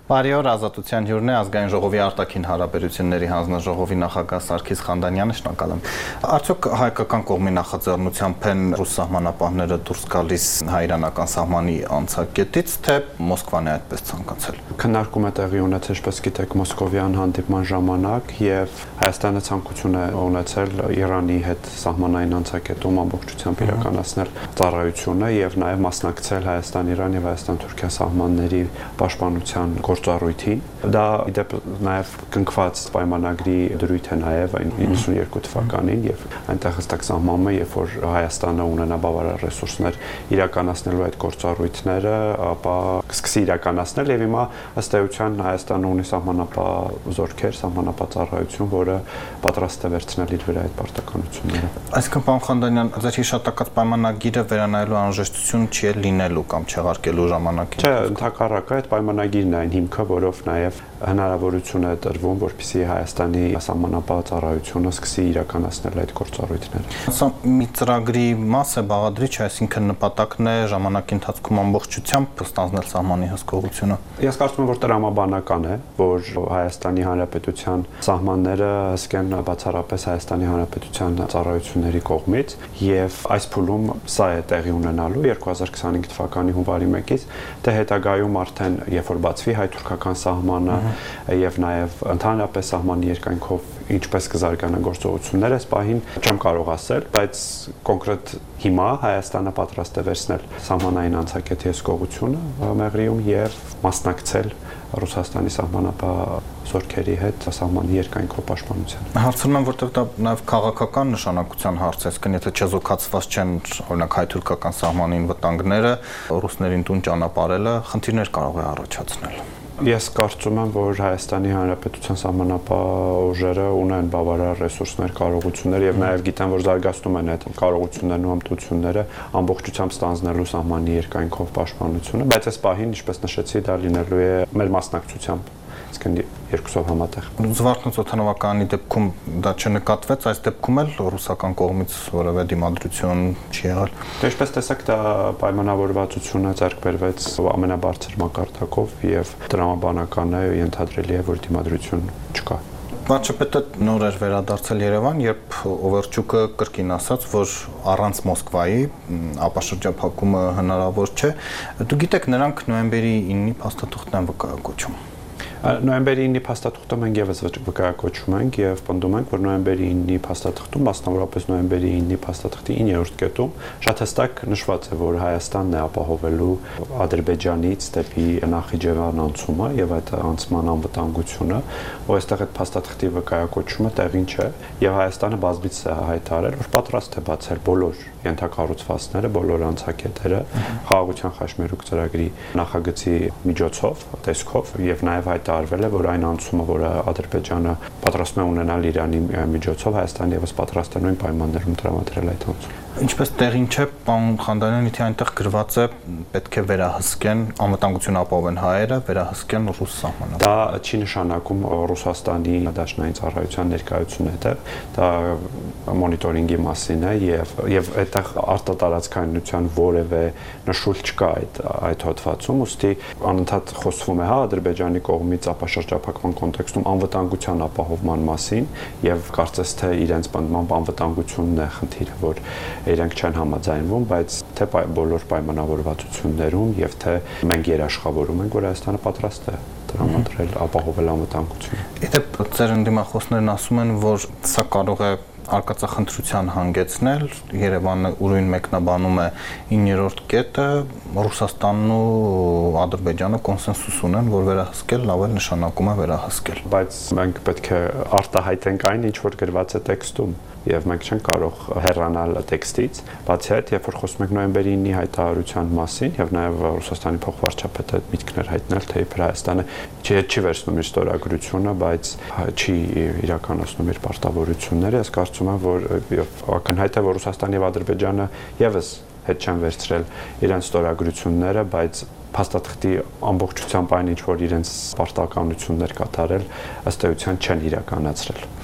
Բարի օր, Ազատության հյուրն է ազգային ժողովի արտաքին հարաբերությունների հանձնաժողովի նախագահ Սարգիս Խանդանյանը, շնորհակալ եմ։ Արդյոք հայկական կողմի նախաձեռնությամբ են ռուս սահմանապահները դուրս գալիս հայ-իրանական սահմանի անցակետից, թե Մոսկվան է այդպես ցանկացել։ Քննարկում է տեղի ունեցել, ինչպես գիտեք, մոսկովյան հանդիպման ժամանակ եւ Հայաստանը ցանկություն է ունեցել Իրանի հետ սահմանային անցակետում ամբողջությամբ իրականացնել ծառայությունը եւ նաեւ մասնակցել Հայաստան-Իրան եւ Հայաստան-Թուրքիա սահմանների պաշտպանության գործառույթին։ Դա իդեպ նաև կնքված պայմանագրի դրույթ է նաև 92 թվականին եւ այնտեղ հստակ սահմանում է, երբ որ Հայաստանը ունենա բավարար ռեսուրսներ իրականացնելու այդ գործառույթները, ապա կսկսի իրականացնել եւ հիմա ըստ էության Հայաստանը ունի սահմանապահ զորքեր, սահմանապահ ծառայություն, որը պատրաստ է վերցնել իր վրա այդ պարտականությունները։ Այսինքն, պարոն Խանդանյան, ձեր հիշատակած պայմանագիրը վերանայելու անհրաժեշտություն չի լինելու կամ չեղարկելու ժամանակին։ Չէ, ընդհակառակը այդ պայմանագիրն է այն հիմքը, որով նաև հնարավորություն է տրվում, որպեսզի Հայաստանի սահմանապահ ծառայությունը սկսի իրականացնել այդ գործառույթները։ Սա մի ծրագրի մաս է, բաղադրիչ, այսինքն նպատակն է ժամանակի ընթացքում ամբողջությամբ ստանձնել սահմանի հսկողությունը։ Ես կարծում եմ, որ տրամաբանական է, որ Հայաստանի Հանրապետության սահմանները հսկեն բացառապես Հայաստանի Հանրապետության ծառայությունների կողմից, եւ այս փուլում սա է տեղի ունենալու 2025 թվականի հունվարի 1-ից, դե հետագայում արդեն երբ որ բացվի հայ-թուրքական սահմանը եւ նաեւ ընդհանրապես սահմանի երկայնքով ինչպես կզարգանան գործողությունները, այս պահին չեմ կարող ասել, բայց կոնկրետ հիմա Հայաստանը պատրաստ է վերցնել սահմանային անցակետի հսկողությունը Մեղրիում եւ մասնակցել Ռուսաստանի սահմանապահ զորքերի հետ սահմանի երկայնքով պաշտպանության։ Հարցնում եմ, որտեղ դա նաև քաղաքական նշանակության հարց է, այսինքն եթե չեզոքացված չեն օրինակ հայ-թուրքական սահմանին վտանգները, ռուսներին տուն ճանապարհելը խնդիրներ կարող է առաջացնել։ Ես կարծում եմ, որ Հայաստանի Հանրապետության սահմանապահ ուժերը ունեն բավարար ռեսուրսներ, կարողություններ եւ նաեւ գիտեն, որ զարգացնում են այդ կարողություններն ու հմտությունները ամբողջությամբ ստանձնելու սահմանի երկայնքով պաշտպանությունը, բայց այս պահին, ինչպես նշեցի, դա լինելու է մեր մասնակցությամբ, այսինքն երկուսով համատեղ։ Զվարթնոց օդանավականի դեպքում դա չնկատվեց, այս դեպքում էլ ռուսական կողմից որևէ դիմադրություն չի եղել։ Դե ինչպես տեսակ, դա պայմանավորվածությունը ձեռք բերվեց ամենաբարձր մակարդակով եւ տրամաբանական է, ենթադրելի է, որ դիմադրություն չկա։ Վարչապետը նոր էր վերադարձել Երևան, երբ Օվերչուկը կրկին ասաց, որ առանց Մոսկվայի ապաշրջափակումը հնարավոր չէ։ Դու գիտեք, նրանք նոյեմբերի 9-ի փաստաթուղթն են վկայակոչում։ Նոյեմբերի 9-ի փաստաթուղթը մենք եւս վկայակոչում ենք եւ պնդում ենք, որ նոյեմբերի 9-ի փաստաթղթում, մասնավորապես նոյեմբերի 9-ի փաստաթղթի 9-րդ կետում շատ հստակ նշված է, որ Հայաստանն է ապահովելու Ադրբեջանից դեպի Նախիջևան անցումը եւ այդ անցման անվտանգությունը, ու այստեղ այդ փաստաթղթի վկայակոչումը տեղին չէ եւ Հայաստանը բազմիցս է հայտարարել, որ պատրաստ է բացել բոլոր ենթակառուցվածքները, բոլոր անցակետերը Խաղաղության խաչմերուկ ծրագրի նախագծի միջոցով, տեսքով եւ նաեւ հայտարարվել է, որ այն անցումը, որը Ադրբեջանը պատրաստում է ունենալ Իրանի միջոցով, Հայաստանը եւս պատրաստ է նույն պայմաններում տրամադրել այդ անցումը։ Ինչպես տեղին չէ, պարոն Խանդանյան, եթե այնտեղ գրված է պետք է վերահսկեն անվտանգություն ապահովեն հայերը, վերահսկեն ռուս սահմանը։ Դա չի նշանակում Ռուսաստանի դաշնային ծառայության ներկայությունը հետև, դա մոնիտորինգի մասին է եւ այդտեղ արտատարածքայնության որևէ նշույլ չկա այդ հոդվածում, ուստի անընդհատ խոսվում է Ադրբեջանի կողմից ապաշրջափակման կոնտեքստում անվտանգության ապահովման մասին եւ կարծես թե իրենց պնդմամբ անվտանգությունն է խնդիրը, որ իրենք չեն համաձայնվում, բայց թե բոլոր պայմանավորվածություններում եւ թե մենք երաշխավորում ենք, որ Հայաստանը պատրաստ է տրամադրել ապահովել անվտանգությունը։ Իդեպ ձեր ընդդիմախոսներն ասում են, որ սա կարող է արկածախնդրության հանգեցնել, Երևանը ուրույն մեկնաբանում է 9-րդ կետը, Ռուսաստանն ու Ադրբեջանը կոնսենսուս ունեն, որ վերահսկել լավ է նշանակում է վերահսկել։ Բայց մենք պետք է արտահայտենք այն, ինչ որ գրված է տեքստում, եւ մենք չենք կարող հեռանալ տեքստից, բացի այդ, երբ որ խոսում ենք նոյեմբերի 9-ի հայտարարության մասին եւ նաեւ Ռուսաստանի փոխվարչապետը այդ միտքն էր հայտնել, թե իբր Հայաստանը չի վերցնում իր ստորագրությունը, բայց չի իրականացնում իր պարտավորությունները, ես կարծում եմ, որ ակնհայտ է, որ Ռուսաստանը եւ Ադրբեջանը եւս հետ չեն վերցրել իրենց ստորագրությունները, բայց փաստաթղթի ամբողջությամբ այն ինչ որ իրենց պարտականություններ կատարել ըստ էության չեն իրականացրել։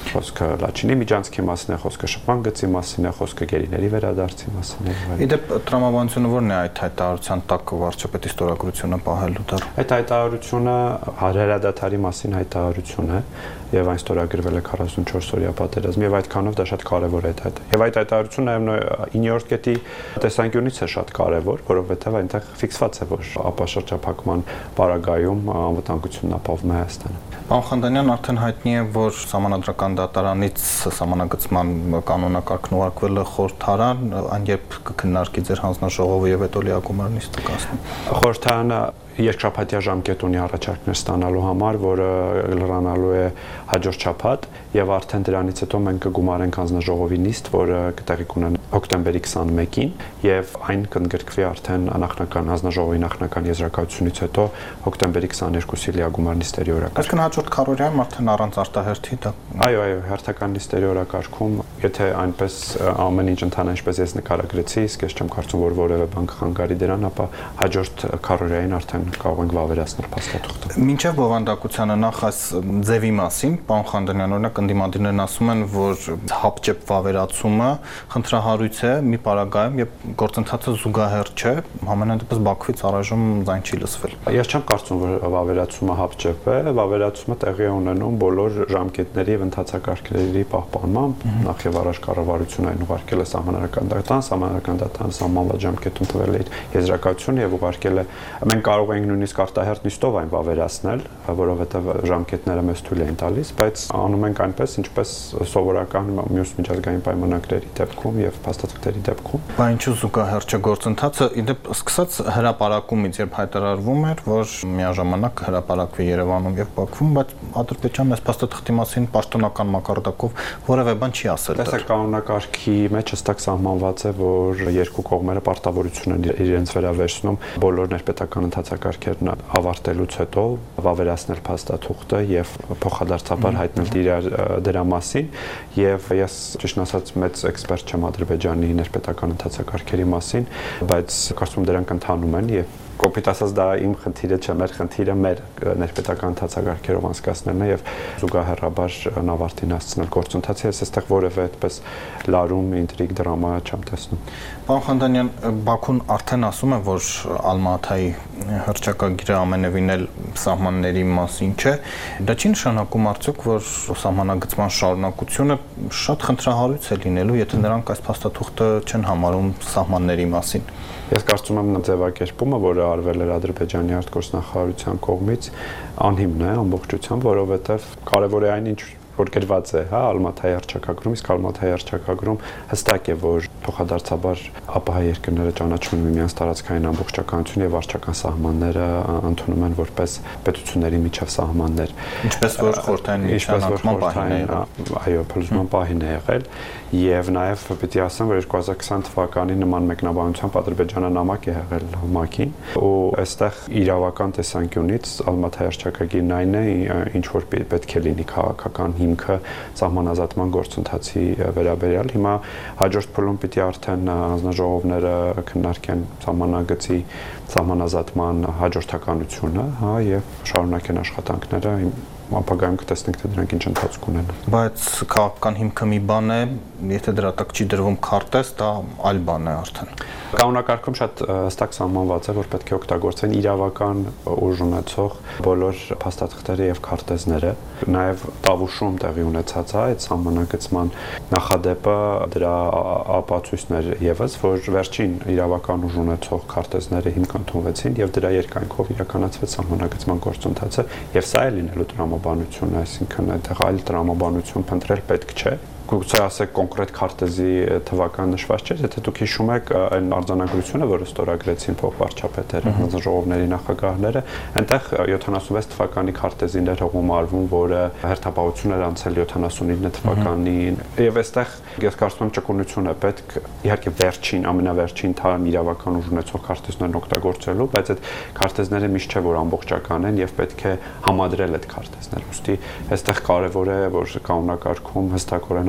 Խոսքը Լաչինի միջանցքի մասին է, խոսքը շփման գծի մասին է, խոսքը գերիների վերադարձի մասին է։ Իդեպ տրամաբանությունը ո՞րն է այդ հայտարարության տակ վարչապետի ստորագրությունը պահելու դեռ։ Այդ հայտարարությունը հրադադարի մասին հայտարարություն է եւ այն ստորագրվել է 44 օրյա պատերազմ եւ այդքանով դա շատ կարեւոր է այդ։ Եվ այդ հայտարարությունը նաեւ 9-րդ կետի տեսանկյունից է շատ կարեւոր, որովհետեւ այնտեղ ֆիքսված է, որ ապաշրջափակման պարագայում անվտանգությունն ապահովում է Հայաստանը։ Պարոն Խանդանյան, արդեն հայտնի է, որ Սահմանադրական դատարանից սահմանագծման կանոնակարգն ուղարկվել է խորհրդարան, այն երբ կքննարկի ձեր հանձնաժողովը եւ հետո լիակոմար նիստ կկազմի։ Խորհրդարանը երկշաբաթյա ժամկետ ունի առաջարկներ ստանալու համար, որը լրանալու է հաջորդ շաբաթ եւ արդեն դրանից հետո մենք կգումարենք հանձնաժողովի նիստ, որը կտեղի կունենա հոկտեմբերի 21-ին եւ այն կընդգրկվի արդեն նախնական հանձնաժողովի նախնական եզրակացությունից հետո հոկտեմբերի 22-ի լիագումար նիստերի օրակարգ։ Այսինքն հաջորդ քարոզիայում արդեն առանց արտահերթի դա։ Այո, հերթական նիստերի օրակարգում, եթե այնպես ամեն ինչ ընթանա ինչպես ես նկարագրեցի, իսկ ես չեմ կարծում, որ որևէ բան կխանգարի դրան, ապա հաջորդ քարոզիային արդեն կարող ենք վավերացնել փաստաթուղթը։ Մինչև բովանդակությանը նախ այս ձևի մասին, պարոն Խանդանյան, օրինակ ընդդիմադիրներն ասում են, որ հապճեպ վավերացումը խնդրահարույց է մի պարագայում, եւ գործընթացը զուգահեռ չէ, համենայն դեպս Բաքվից առայժմ ձայն չի լսվել։ Ես չեմ կարծում, որ վավերացումը հապճեպ է, վավերացումը տեղի է ունենում բոլոր ժամկետների եւ ընթացակարգերի պահպանմամբ, նախ եւ առաջ կառավարությունը այն ուղարկել է սահմանադրական դատարան սահմանված ժամկետում տվել է իր եզրակացությունը եւ ուղարկել է։ Մենք կարող ենք նույնիսկ արտահերթ նիստով այն վավերացնել, որովհետեւ ժամկետները մեզ թույլ են տալիս, բայց անում ենք այնպես, ինչպես սովորական մյուս միջազգային պայմանագրերի դեպքում եւ փաստաթղթերի դեպքում։ Բայց ինչու զուգահեռ չէ գործընթացը, իդեպ սկսած հրապարակումից, երբ հայտարարվում էր, որ միաժամանակ հրապարակվի Երևանում եւ Բաքվում, բայց Ադրբեջանն այս փաստաթղթի մասին պաշտոնական մակարդակով որևէ բան չի ասել։ Տեսեք, կանոնակարգի մեջ հստակ սահմանված է, որ երկու կողմերը պարտավորություն են իրենց վերավերցնում բոլոր ներպետական ընթացակարգերն ավարտելուց հետո վավերացնել փաստաթուղթը եւ փոխադարձաբար հայտնել դրա մասին եւ ես ճիշտ ասած մեծ էքսպերտ չեմ Ադրբեջանի ներպետական ընթացակարգերի մասին, բայց կարծում դրանք ընթանում են եւ կոպիտ ասած դա իմ խնդիրը չէ, մեր խնդիրը մեր ներպետական ընթացակարգերով անցկացնելն է եւ զուգահեռաբար նավարտին հասցնել գործընթացը, ես այստեղ որևէ այդպես լարում, ինտրիգ, դրամա չեմ տեսնում։ Պարոն Խանդանյան, Բաքուն արդեն ասում է, որ Ալմատայի հռչակագիրը ամենևին էլ սահմանների մասին չէ, դա չի նշանակում արդյոք, որ սահմանագծման շարունակությունը շատ խնդրահարույց է լինելու, եթե նրանք այս փաստաթուղթը չեն համարում սահմանների մասին։ Ես կարծում եմ ձևակերպումը, որը արվել էր Ադրբեջանի արտգործնախարարության կողմից, անհիմն է ամբողջությամբ, որովհետև կարևոր է այն, ինչ որ գրված է, հա, Ալմատայի հռչակագրում, իսկ Ալմատայի հռչակագրում հստակ է, որ փոխադարձաբար ԱՊՀ երկրները ճանաչում են միմյանց տարածքային ամբողջականություն եւ վարչական սահմանները ընդունում են որպես պետությունների միջև սահմաններ, ինչպես որ խորհրդային միջանցման պահին է եղել։ Այո, փլուզման պահին է եղել եւ նաեւ պիտի ասեմ, որ 2020 թվականի նման մեկնաբանությամբ Ադրբեջանը նամակ է եղել ՄԱԿ-ին ու այստեղ իրավական տեսանկյունից Ալմատայի հռչակագիրն այն է, ինչ որ պետք է լինի քաղաքական հիմքը սահմանազատման գործընթացի վերաբերյալ։ Հիմա հաջորդ փուլում պիտի արդեն հանձնաժողովները քննարկեն սահմանագծի սահմանազատման հաջորդականությունը, հա, եւ շարունակեն աշխատանքները ապագայում կտեսնենք թե դրանք ինչ ընթացք ունենան։ Բայց քաղաքական հիմքը մի բան է, եթե դրա տակ չի դրվում քարտեզ, դա այլ բան է արդեն։ Կանոնակարգում շատ հստակ սահմանված է, որ պետք է օգտագործեն իրավական ուժ ունեցող բոլոր փաստաթղթերը եւ քարտեզները։ Նաեւ Տավուշում տեղի ունեցած է այդ սահմանագծման նախադեպը, դրա ապացույցներ եւս, որ վերջին իրավական ուժ ունեցող քարտեզները հիմք ընդունվեցին եւ դրա երկայնքով իրականացվեց սահմանագծման գործընթացը եւ սա է լինելու տրամաբանությունը, այսինքն այդտեղ այլ տրամաբանություն փնտրել պետք չէ։ Գուցե ասեք կոնկրետ քարտեզի թվական նշված չէ, եթե դուք հիշում եք այն արձանագրությունը, որը ստորագրեցին փոխվարչապետերը, հանձնաժողովների նախագահները, այնտեղ 76 թվականի քարտեզին էր հողում արվում, որը հերթապահություն էր անցել 79 թվականին, եւ այստեղ ես կարծում եմ ճկունություն է պետք, իհարկե վերջին, ամենավերջին թարմ իրավական ուժ ունեցող քարտեզներն օգտագործելու, բայց այդ քարտեզները միշտ չէ որ ամբողջական են եւ պետք է համադրել այդ քարտեզները։ Ուստի այստեղ կարեւոր է որ կանոնակարգում հստակորեն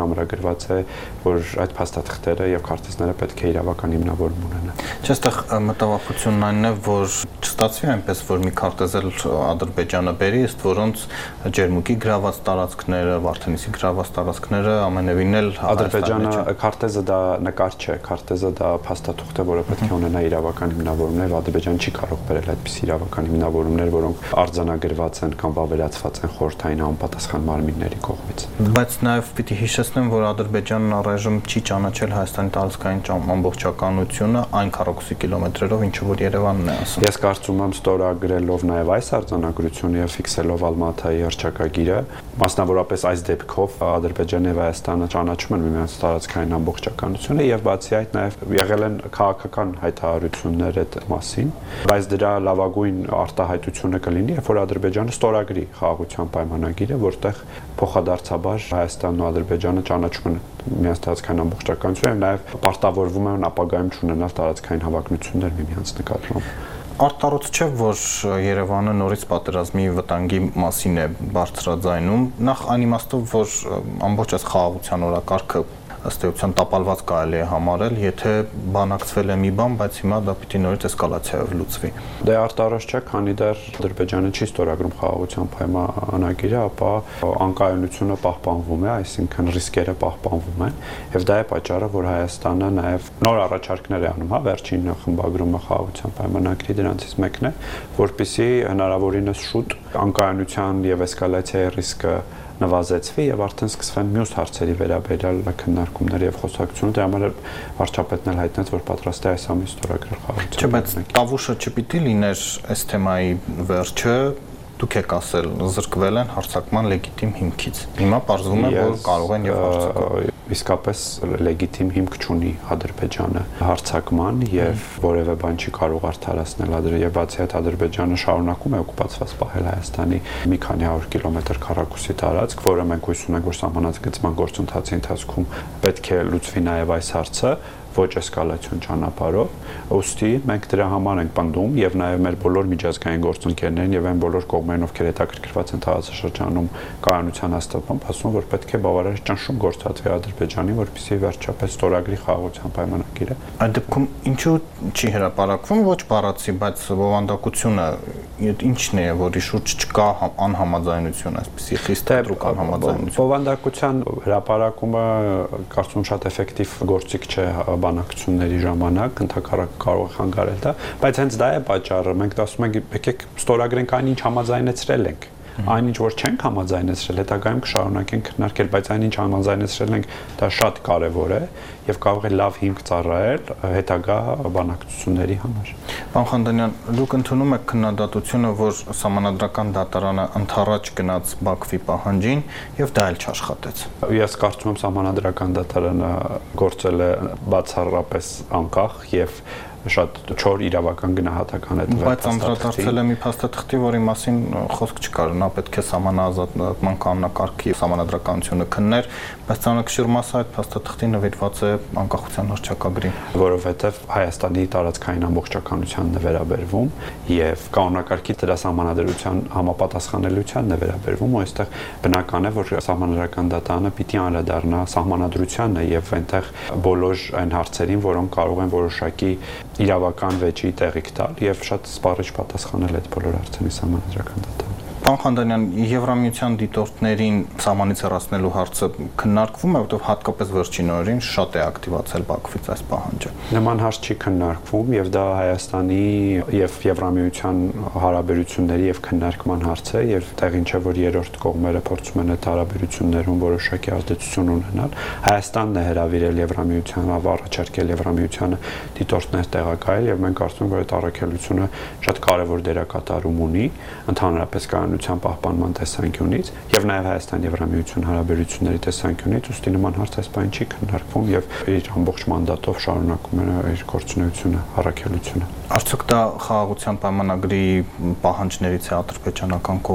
ամրագրված է, որ այդ փաստաթղթերը եւ քարտեզները պետք է իրավական հիմնավորում ունենան։ Չէ, այստեղ մտավախությունն այնն է, որ չստացվի այնպես, որ մի քարտեզ էլ Ադրբեջանը բերի, ըստ որոնց Ջերմուկի գրաված տարածքները, Վարդենիսի գրաված տարածքները ամենևին էլ Ադրբեջանը քարտեզը դա նկար չէ, քարտեզը դա փաստաթուղթ է, որը պետք է ունենա իրավական հիմնավորումներ, Ադրբեջանը չի կարող բերել այդպիսի իրավական հիմնավորումներ, որոնք արձանագրված են կամ վավերացված են խորհրդային անպատասխան մարմինների կողմից։ Բայց նաև պիտի հիշեցնեմ, որ Ադրբեջանն առայժմ չի ճանաչել Հայաստանի տարածքային ամբողջականությունը այն քառակուսի կիլոմետրերով, ինչը որ Երևանն է ասում։ Ես կարծում եմ ստորագրելով նաև այս արձանագրությունը եւ ֆիքսելով Ալմատայի հռչակագիրը, մասնավորապես այս դեպքով Ադրբեջանը եւ Հայաստանը ճանաչում են միմյանց տարածքային ամբողջականությունը եւ բացի այդ նաև եղել են քաղաքական հայտարարություններ այդ մասին, բայց դրա լավագույն արտահայտությունը կլինի, երբ որ Ադրբեջանը ստորագրի խաղաղության պայմանագիրը, որտեղ փոխադարձաբար Հայաստանն ու Ադրբեջանը ճանաչում են միմյանց տարածքային ամբողջականությունը եւ նաև պարտավորվում են ապագայում ունենալ տարածքային հավակնություններ միմյանց նկատմամբ։ Արտարոց չէ, որ Երևանը նորից պատերազմի վտանգի մասին է բարձրաձայնում, նախ այն իմաստով, որ ամբողջ այս խաղաղության օրակարգը ըստ էության տապալված կարելի է համարել, եթե բանակցվել է մի բան, բայց հիմա դա պիտի նորից էսկալացիայով լուծվի։ Դե արտարոց չէ, քանի դեռ Ադրբեջանը չի ստորագրում խաղաղության պայմանագիրը, ապա անկայունությունը պահպանվում է, այսինքն ռիսկերը պահպանվում են, եւ դա է պատճառը, որ Հայաստանը նաեւ նոր առաջարկներ է անում, հա, վերջին խմբագրումը խաղաղության պայմանագրի դրանցից մեկն է, որպեսզի հնարավորինս շուտ անկայունության եւ էսկալացիայի ռիսկը նվազեցվի եւ արդեն սկսվեն մյուս հարցերի վերաբերյալ քննարկումներ եւ խոսակցություններ, դրա համար վարչապետն էլ հայտնեց, որ պատրաստ է այս ամիս ստորագրել խաղաղություն։ Չէ, բայց տավուշը չպիտի լիներ այս թեմայի վերջը, դուք եք ասել, զրկվել են հարձակման լեգիտիմ հիմքից։ Հիմա պարզվում է, որ կարող են եւ հարձակել։ Իսկապես լեգիտիմ հիմք չունի Ադրբեջանը հարձակման եւ որևէ բան չի կարող արդարացնել եւ բացի այդ Ադրբեջանը շարունակում է օկուպացված պահել Հայաստանի մի քանի 100 կիլոմետր քառակուսի տարածք, որը մենք հույս ունենք, որ սահմանազգացման գործընթացի ընթացքում պետք է լուծվի նաեւ այս հարցը ոչ էսկալացիոն ճանապարհով, ուստի մենք դրա համար ենք պնդում եւ նաեւ մեր բոլոր միջազգային գործընկերներին եւ այն բոլոր կողմերին, ովքեր հետաքրքրված են տարածաշրջանում կայունության հաստատմամբ, ասում որ պետք է բավարար ճնշում գործածվի Ադրբեջանին, որպեսզի վերջապես ստորագրի խաղաղության պայմանագիրը։ Այդ դեպքում ինչու չի հրապարակվում ոչ բառացի, բայց բովանդակությունը ինչն է, որի շուրջ չկա անհամաձայնություն, այսպեսի խիստ դրուկ անհամաձայնություն։ Բովանդակության հրապարակումը կարծում շատ էֆեկտիվ գործիք չէ բանակցությունների ժամանակ, ընդհակառակը կարող է խանգարել դա, բայց հենց դա է պատճառը, մենք ասում ենք, եկեք ստորագրենք այն, ինչ համաձայնեցրել ենք։ Այնինչ որ չենք համաձայնեցրել, հետագայում կշարունակենք քննարկել, բայց այնինչ համաձայնեցրել ենք, դա շատ կարևոր է եւ կարող է լավ հիմք ծառայել հետագա բանակցությունների համար։ Պարոն Խանդանյան, դուք ընդունում եք քննադատությունը, որ Սահմանադրական դատարանը ընդառաջ գնաց Բաքվի պահանջին եւ դա էլ չաշխատեց։ Ես կարծում եմ Սահմանադրական դատարանը գործել է բացառապես անկախ եւ շատ չոր իրավական գնահատական է տվել։ Բայց անդրադարձել է մի փաստաթղթի, որի մասին խոսք չկար, նա պետք է սահմանազատման կանոնակարգի սահմանադրականությունը քններ, բայց ցանկացիր մասը այդ փաստաթղթի նվիրված է անկախության հռչակագրին, որովհետև Հայաստանի տարածքային ամբողջականությանն է վերաբերվում եւ կանոնակարգի դրա սահմանադրության համապատասխանելիությանն է վերաբերվում, ու այստեղ բնական է, որ Սահմանադրական դատարանը պիտի անդրադառնա սահմանադրությանը եւ այնտեղ բոլոր այն հարցերին, որոնք կարող են որոշակի իրավական վեճի տեղիք տալ եւ շատ սպառիչ պատասխանել այդ բոլոր հարցերին Սահմանադրական դատարանը։ Պարոն Խանդանյան, Եվրամիության դիտորդներին սահմանից հեռացնելու հարցը քննարկվում է, որովհետև հատկապես վերջին օրերին շատ է ակտիվացել Բաքվից այս պահանջը։ Նման հարց չի քննարկվում եւ դա Հայաստանի եւ Եվրամիության հարաբերությունների եւ քննարկման հարց է եւ տեղին չէ, որ երրորդ կողմերը փորձում են այդ հարաբերություններում որոշակի ազդեցություն ունենալ։ Հայաստանն է հրավիրել Եվրամիությանը, առաջարկել Եվրամիությանը դիտորդներ տեղակայել եւ մենք կարծում ենք, որ այդ առաքելությունը շատ կարեւոր դերակատարում ունի ընդհանրապես պահպանման տեսանկյունից եւ նաեւ Հայաստան-Եվրամիություն հարաբերությունների տեսանկյունից, ուստի նման հարց այս բան չի քննարկվում եւ իր ամբողջ մանդատով շարունակում է իր գործունեությունը, առաքելությունը։ Արդյոք դա խաղաղության պայմանագրի պահանջներից է ադրբեջանական կողմի։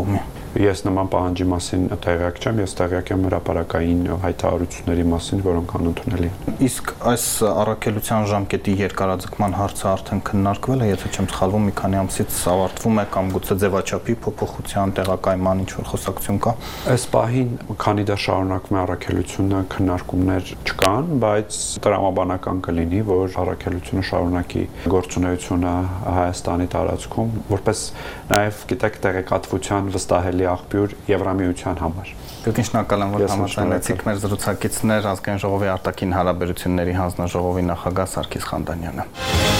Ես նման պահանջի մասին տեղյակ չեմ, ես տեղյակ եմ հրապարակային հայտարարությունների մասին, որոնք անընդունելի են։ Իսկ այս առաքելության ժամկետի երկարաձգման հարցը արդեն քննարկվել է, եթե չեմ սխալվում, մի քանի ամսից ավարտվում է կամ գուցե ձևաչափի փոփոխության տեղակայման ինչ-որ խոսակցություն կա։ Այս պահին, քանի դա շարունակվում է առաքելությունը, քննարկումներ չկան, բայց տրամաբանական կլինի, որ առաքելությունը շարունակի գործունեությունը Հայաստանի տարածքում, որպես նաև գիտեք տեղեկատվության վստահելի աղբյուր Եվրամիության համար։ Դուք շնորհակալ եմ, որ համաձայնեցիք մեր զրուցակիցներ Ազգային ժողովի արտաքին հարաբերությունների հանձնաժողովի նախագահ Սարգիս Խանդանյանը։